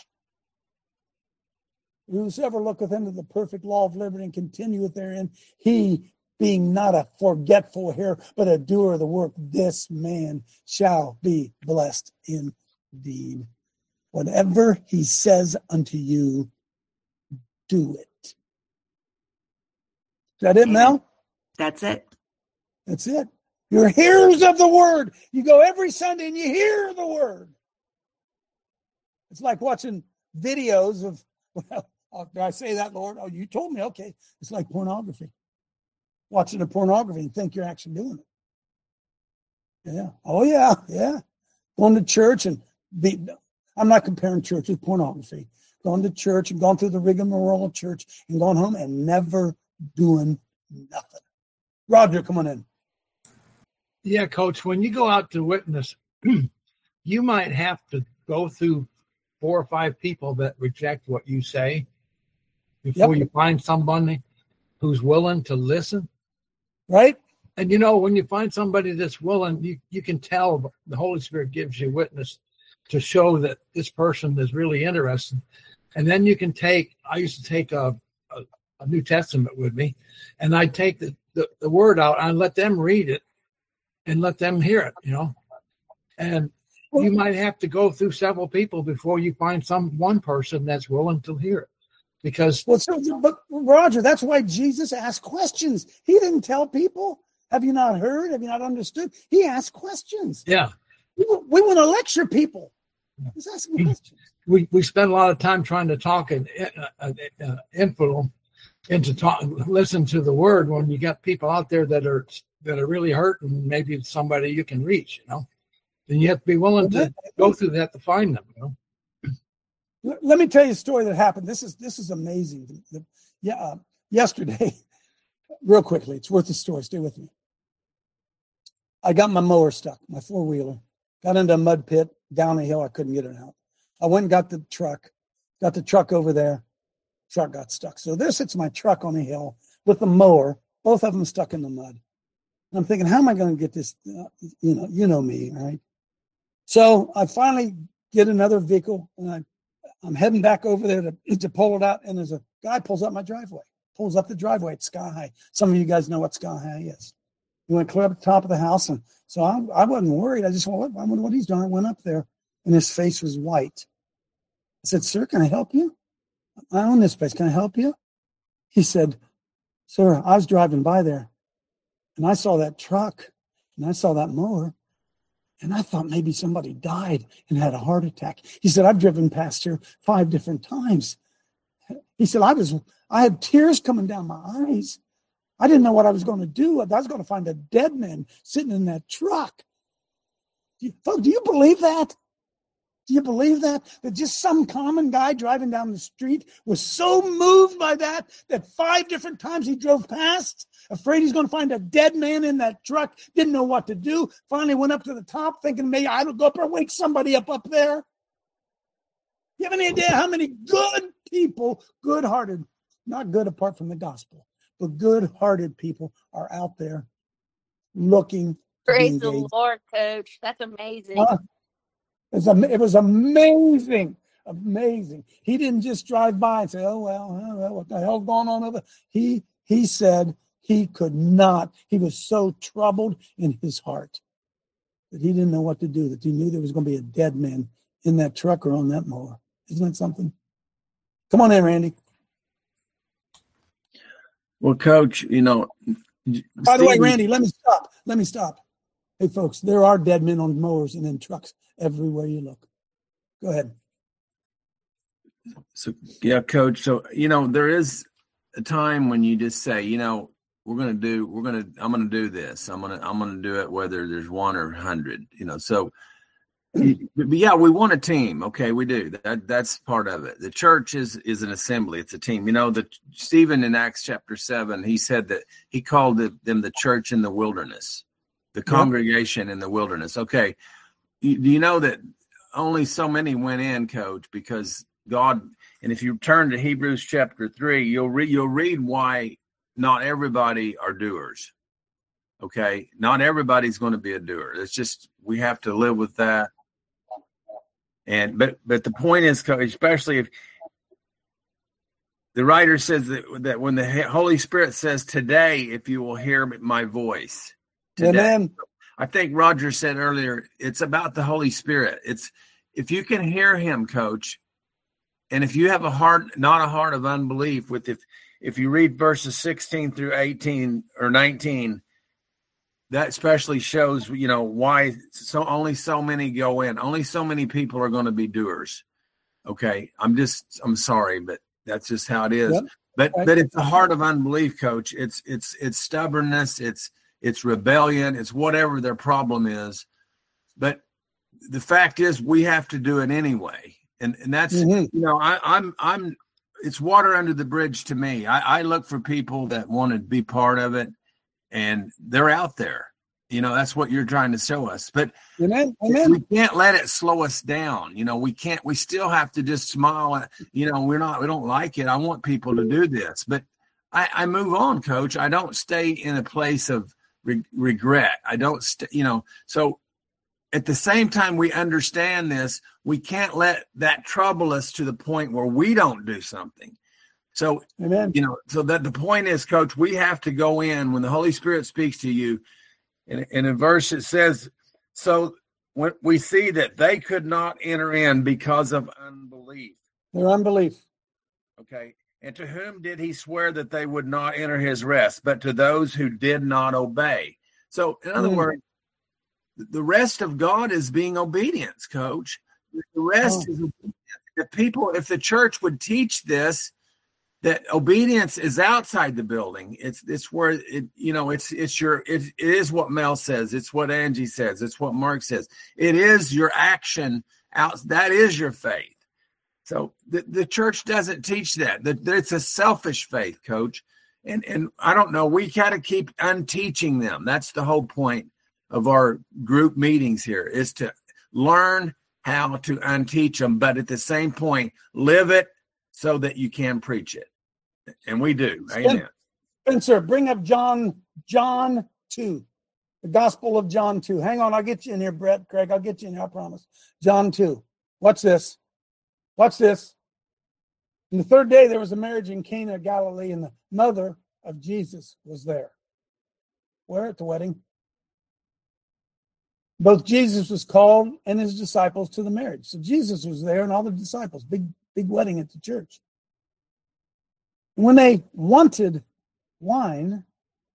Whosoever looketh into the perfect law of liberty and continueth therein, he being not a forgetful hearer, but a doer of the work, this man shall be blessed indeed. Whatever he says unto you, do it. Is that it, Mel? That's it. That's it. You're hearers of the word. You go every Sunday and you hear the word. It's like watching videos of, well, did I say that, Lord? Oh, you told me. Okay. It's like pornography. Watching the pornography and think you're actually doing it. Yeah. Oh, yeah. Yeah. Going to church and I'm not comparing church with pornography. Going to church and going through the rigmarole of church and going home and never doing nothing. Roger, come on in. Yeah, Coach, when you go out to witness, you might have to go through 4 or 5 people that reject what you say before you find somebody who's willing to listen. Right. And, you know, when you find somebody that's willing, you can tell the Holy Spirit gives you witness to show that this person is really interested. And then you can I used to take a New Testament with me, and I'd take the word out and let them read it. And let them hear it, you know. And you might have to go through several people before you find one person that's willing to hear it. Because but Roger, that's why Jesus asked questions. He didn't tell people, have you not heard? Have you not understood? He asked questions. Yeah. We want to lecture people. He's asking questions. We spend a lot of time trying to talk and info into listen to the word when you got people out there that are really hurt and maybe it's somebody you can reach, you know. Then you have to be willing to go through that to find them, you know. Let me tell you a story that happened. This is amazing. Yesterday, real quickly, it's worth the story. Stay with me. I got my mower stuck, my 4-wheeler. Got into a mud pit, down a hill. I couldn't get it out. I went and got the truck over there. Truck got stuck. So there sits my truck on the hill with the mower, both of them stuck in the mud. I'm thinking, how am I going to get this? You know me, right? So I finally get another vehicle, and I'm heading back over there to pull it out. And there's a guy pulls up my driveway, pulls up the driveway at Sky High. Some of you guys know what Sky High is. He went clear up the top of the house, and so I wasn't worried. I just went, I wonder what he's doing. I went up there, and his face was white. I said, "Sir, can I help you? I own this place. Can I help you?" He said, "Sir, I was driving by there. And I saw that truck, and I saw that mower, and I thought maybe somebody died and had a heart attack." He said, "I've driven past here 5 different times." He said, I had tears coming down my eyes. I didn't know what I was going to do. I was going to find a dead man sitting in that truck. Do you believe that? Do you believe that? That just some common guy driving down the street was so moved by that 5 different times he drove past, afraid he's going to find a dead man in that truck, didn't know what to do, finally went up to the top thinking, maybe I will go up and wake somebody up there. You have any idea how many good people, good-hearted, not good apart from the gospel, but good-hearted people are out there looking to Praise be the engaged. Lord, Coach. That's amazing. It was amazing, amazing. He didn't just drive by and say, oh, well, what the hell's going on over there? He said he could not. He was so troubled in his heart that he didn't know what to do, that he knew there was going to be a dead man in that truck or on that mower. Isn't that something? Come on in, Randy. Well, Coach, By the way, Randy, let me stop. Hey, folks, there are dead men on mowers and in trucks everywhere you look. Go ahead. So, yeah, Coach. So, there is a time when you just say, I'm going to do this. I'm going to do it whether there's 1 or 100, so. But yeah, we want a team. Okay, we do. That's part of it. The church is an assembly. It's a team. Stephen in Acts chapter 7, he said that he called them the church in the wilderness, the congregation in the wilderness. Okay, do you know that only so many went in, Coach, because God? And if you turn to Hebrews chapter 3, you'll read why not everybody are doers. Okay, not everybody's going to be a doer. It's just we have to live with that. And but the point is, especially if the writer says that when the Holy Spirit says today, if you will hear my voice, today. Amen. I think Roger said earlier, it's about the Holy Spirit. It's if you can hear him, Coach, and if you have not a heart of unbelief, if you read verses 16 through 18 or 19. That especially shows, why only so many go in. Only so many people are going to be doers. Okay, I'm sorry, but that's just how it is. Yep. But it's the heart of unbelief, Coach. It's stubbornness. It's rebellion. It's whatever their problem is. But the fact is, we have to do it anyway. And that's I'm. It's water under the bridge to me. I look for people that want to be part of it. And they're out there, that's what you're trying to show us. But Amen. We can't let it slow us down. We still have to just smile. We don't like it. I want people to do this, but I move on, Coach. I don't stay in a place of regret. I don't, so at the same time we understand this, we can't let that trouble us to the point where we don't do something. So, Amen. So that the point is, Coach, we have to go in when the Holy Spirit speaks to you. And in a verse it says, so when we see that they could not enter in because of unbelief. Their unbelief. Okay. And to whom did he swear that they would not enter his rest, but to those who did not obey? So in other words, the rest of God is being obedience, Coach. The rest is obedience. If the church would teach this, that obedience is outside the building. It's where it is what Mel says. It's what Angie says. It's what Mark says. It is your action out. That is your faith. So the church doesn't teach that. It's a selfish faith, Coach. And I don't know. We got to keep unteaching them. That's the whole point of our group meetings here, is to learn how to unteach them, but at the same point, live it so that you can preach it. And we do. Amen. Spencer, bring up John 2, the Gospel of John 2. Hang on, I'll get you in here, Brett, Craig. I'll get you in here, I promise. John 2. Watch this. Watch this. On the third day, there was a marriage in Cana of Galilee, and the mother of Jesus was there. Where? At the wedding. Both Jesus was called and his disciples to the marriage. So Jesus was there and all the disciples. Big wedding at the church. When they wanted wine,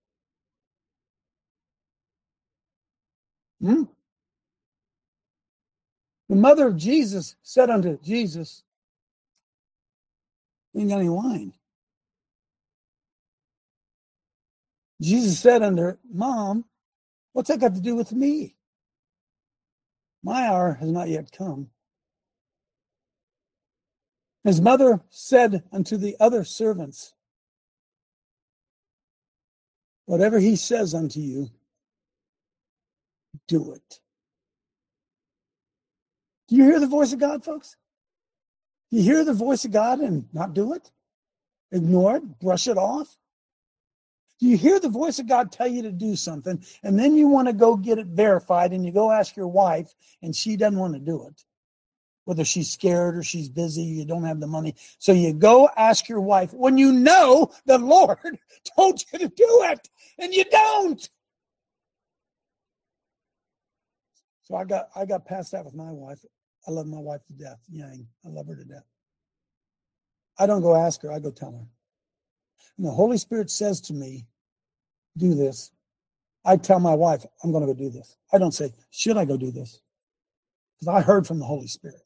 the mother of Jesus said unto Jesus, "We ain't got any wine." Jesus said unto her, "Mom, what's that got to do with me? My hour has not yet come." His mother said unto the other servants, whatever he says unto you, do it. Do you hear the voice of God, folks? Do you hear the voice of God and not do it? Ignore it? Brush it off? Do you hear the voice of God tell you to do something, and then you want to go get it verified, and you go ask your wife, and she doesn't want to do it? Whether she's scared or she's busy, you don't have the money. So you go ask your wife when you know the Lord told you to do it, and you don't. So I got past that with my wife. I love my wife to death. Yang. I love her to death. I don't go ask her. I go tell her. And the Holy Spirit says to me, do this. I tell my wife, I'm going to go do this. I don't say, should I go do this? Because I heard from the Holy Spirit.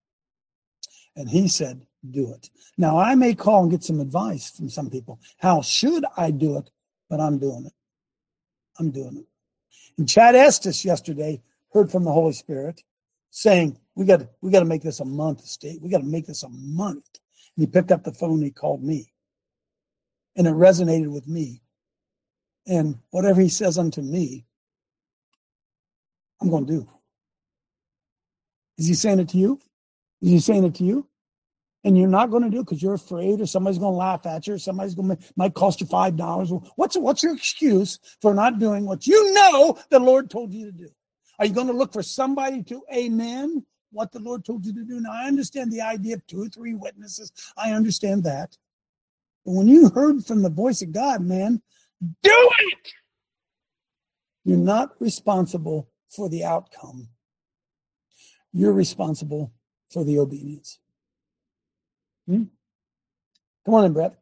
And he said, do it. Now, I may call and get some advice from some people. How should I do it? But I'm doing it. I'm doing it. And Chad Estes yesterday heard from the Holy Spirit saying, we got to make this a month, State. We got to make this a month. And he picked up the phone and he called me. And it resonated with me. And whatever he says unto me, I'm going to do. Is he saying it to you? Is he saying it to you? And you're not going to do it because you're afraid, or somebody's going to laugh at you, or somebody's going to might cost you $5. What's your excuse for not doing what you know the Lord told you to do? Are you going to look for somebody to amen what the Lord told you to do? Now, I understand the idea of 2 or 3 witnesses. I understand that. But when you heard from the voice of God, man, do it! You're not responsible for the outcome. You're responsible for the obedience. Come on in, Brett.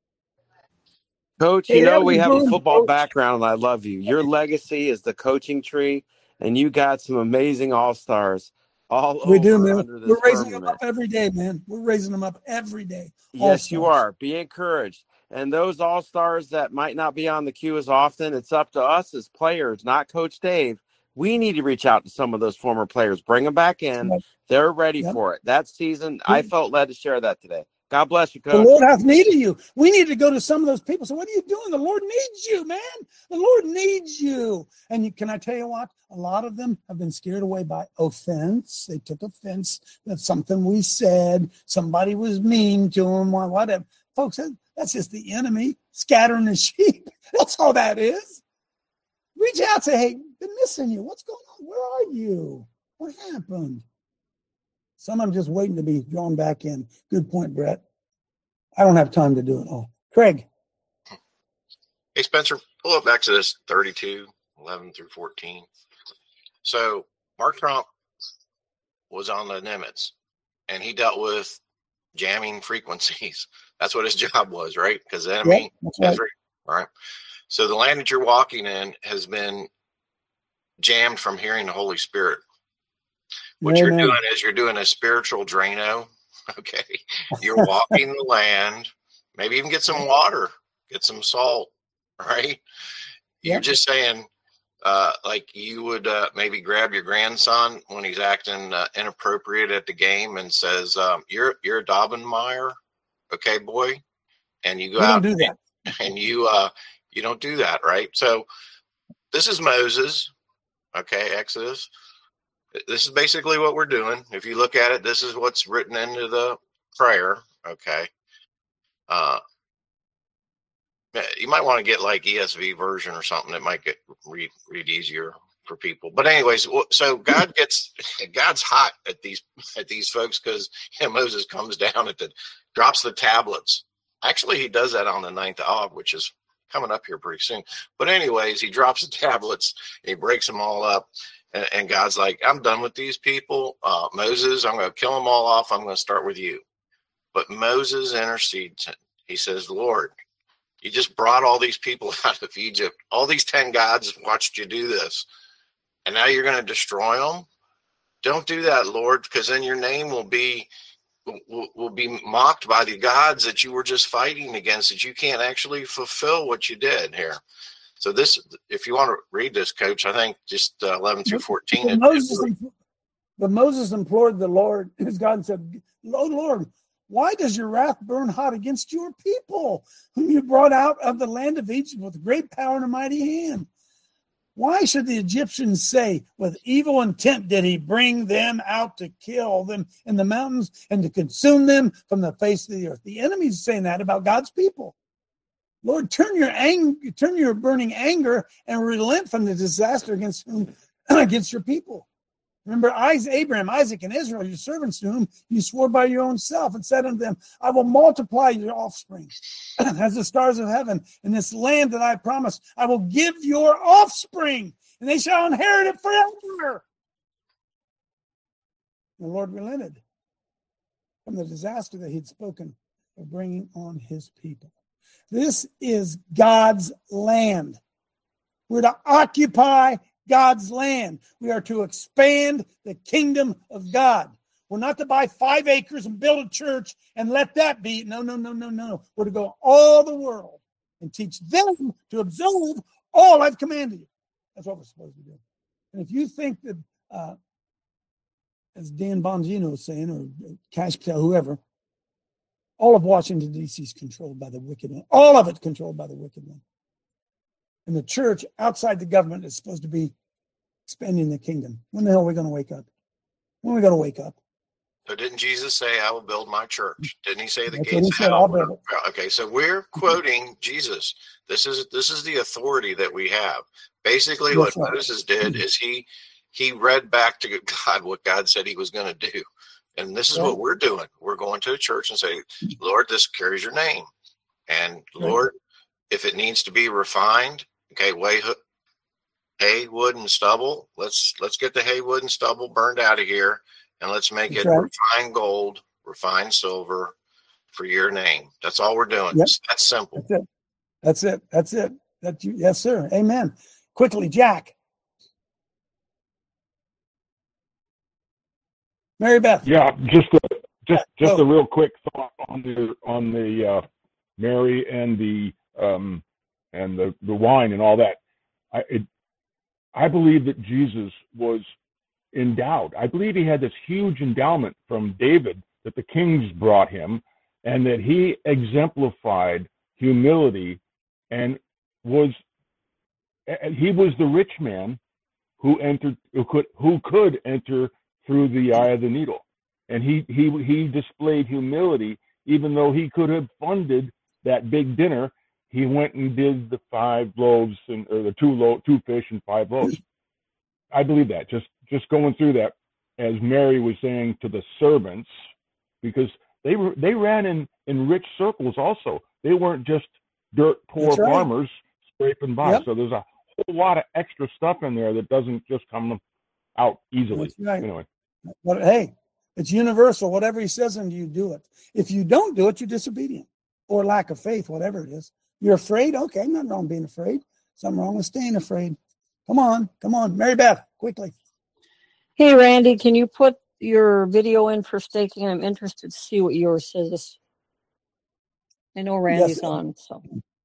Coach, you know we have a football background, and I love you. Your legacy is the coaching tree, and you got some amazing all-stars all over. We do, man. We're raising them up every day, man. We're raising them up every day. Yes, you are. Be encouraged. And those all-stars that might not be on the queue as often, it's up to us as players, not Coach Dave. We need to reach out to some of those former players. Bring them back in. They're ready for it. That season, I felt led to share that today. God bless you, Coach. The Lord hath need of you. We need to go to some of those people. So what are you doing? The Lord needs you, man. The Lord needs you. And can I tell you what? A lot of them have been scared away by offense. They took offense that something we said. Somebody was mean to them or whatever. Folks, that's just the enemy scattering the sheep. That's all that is. Reach out, say, hey, been missing you. What's going on? Where are you? What happened? Some of them just waiting to be drawn back in. Good point, Brett. I don't have time to do it all. Craig. Hey, Spencer, pull up Exodus 32, 11 through 14. So Mark Trump was on the Nimitz, and he dealt with jamming frequencies. That's what his job was, right? Because the enemy has all right. So the land that you're walking in has been jammed from hearing the Holy Spirit. What you're doing is you're doing a spiritual Drano. Okay. You're walking the land, maybe even get some water, get some salt, right? You're just saying, like you would maybe grab your grandson when he's acting inappropriate at the game and says, you're a Daubenmeier, okay, boy? And you go out and you don't do that, right? So this is Moses, okay, Exodus. This is basically what we're doing. If you look at it, this is what's written into the prayer, okay? You might want to get like ESV version or something that might get read easier for people. But anyways, so God's hot at these folks because Moses comes down drops the tablets. Actually, he does that on the 9th of Av, which is coming up here pretty soon. But anyways, he drops the tablets, and he breaks them all up. And God's like, I'm done with these people. Moses, I'm going to kill them all off. I'm going to start with you. But Moses intercedes. He says, Lord, you just brought all these people out of Egypt. All these 10 gods watched you do this. And now you're going to destroy them? Don't do that, Lord, because then your name will be mocked by the gods that you were just fighting against, that you can't actually fulfill what you did here. So this, if you want to read this, Coach, I think just 11 through 14. But Moses implored the Lord, his God, and said, "Oh Lord, Why does your wrath burn hot against your people, whom you brought out of the land of Egypt with great power and a mighty hand? Why should the Egyptians say, with evil intent did he bring them out to kill them in the mountains and to consume them from the face of the earth? The enemy's saying that about God's people. Lord, turn your burning anger and relent from the disaster against your people. Remember Abraham, Isaac, and Israel, your servants, to whom you swore by your own self, and said unto them, I will multiply your offspring as the stars of heaven. In this land that I promised, I will give your offspring, and they shall inherit it forever. The Lord relented from the disaster that he'd spoken of bringing on his people. This is God's land. We're to occupy God's land. We are to expand the kingdom of God. We're not to buy 5 acres and build a church and let that be. No. We're to go all the world and teach them to observe all I've commanded you. That's what we're supposed to do. And if you think that, as Dan Bongino is saying, or Cash Patel, whoever, all of Washington, D.C. is controlled by the wicked one. All of it controlled by the wicked one. And the church outside the government is supposed to be expanding the kingdom. When the hell are we going to wake up? When are we going to wake up? So didn't Jesus say, I will build my church? Didn't he say the That's gates what he of said, hell? I'll build it. Okay, so we're quoting Jesus. This is the authority that we have. Basically, Yes, what sir. Moses did is he read back to God what God said he was going to do. And this is Right. what we're doing. We're going to a church and say, Lord, this carries your name. And Lord, if it needs to be refined, okay, hay, wood, and stubble. Let's get the hay, wood, and stubble burned out of here, and let's make That's it right. refined gold, refined silver for your name. That's all we're doing. Yep. That's simple. That's it. Yes, sir. Amen. Quickly, Jack. Mary Beth. Yeah, just a real quick thought on the Mary and the wine and all that. I believe that Jesus was endowed. I believe he had this huge endowment from David that the kings brought him, and that he exemplified humility, and he was the rich man who could enter through the eye of the needle. And he displayed humility, even though he could have funded that big dinner. He went and did the 5 loaves or the 2 fish and 5 loaves. I believe that. Just going through that, as Mary was saying to the servants, because they ran in rich circles also. They weren't just dirt poor farmers scraping by. Yep. So there's a whole lot of extra stuff in there that doesn't just come out easily. That's right. Anyway. But hey, it's universal. Whatever he says unto you, do it. If you don't do it, you're disobedient or lack of faith, whatever it is. You're afraid? Okay, nothing wrong with being afraid. Something wrong with staying afraid. Come on. Mary Beth, quickly. Hey, Randy, can you put your video in for staking? I'm interested to see what yours says. I know Randy's on, so.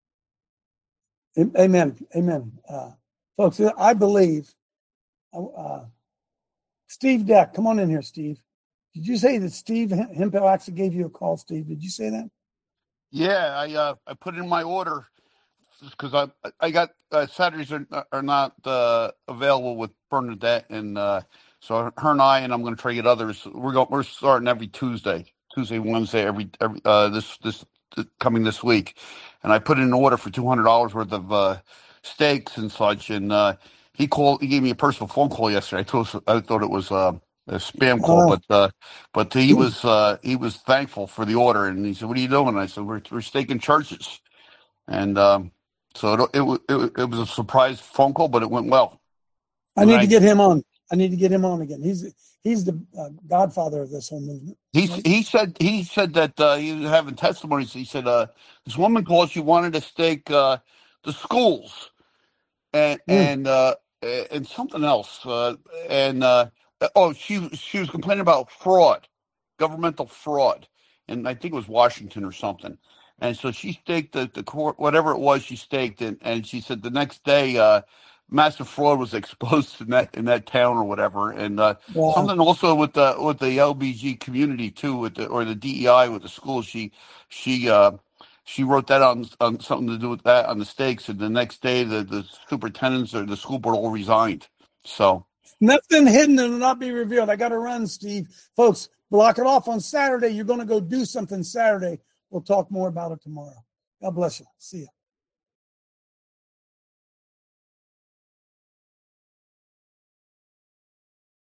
Amen. Folks, I believe Steve Deck, come on in here, Steve. Did you say that Steve Hempel actually gave you a call, Steve? Did you say that? Yeah, I put in my order because I got Saturdays are not available with Bernadette, and so her and I'm going to try to get others. We're starting every Tuesday, Wednesday, every this coming this week, and I put in an order for $200 worth of steaks and such, and he gave me a personal phone call yesterday. I thought it was a spam call, but he was thankful for the order, and he said, "What are you doing?" And I said, "We're staking churches," and so it was a surprise phone call, but it went well. I need to get him on. Again. He's the godfather of this whole movement. He said that he was having testimonies. He said this woman called. She wanted to stake the schools and something else she was complaining about fraud, governmental fraud, and I think it was Washington or something. And so she staked the court, whatever it was, she staked it, and she said the next day massive fraud was exposed in that town or whatever, and Wow. something also with the LBG community too, or the DEI with the school. She wrote that on something to do with that on the stakes, and the next day the superintendents or the school board all resigned. So Nothing hidden and will not be revealed. I got to run, Steve. Folks, block it off on Saturday. You're going to go do something Saturday. We'll talk more about it tomorrow. God bless you. See you.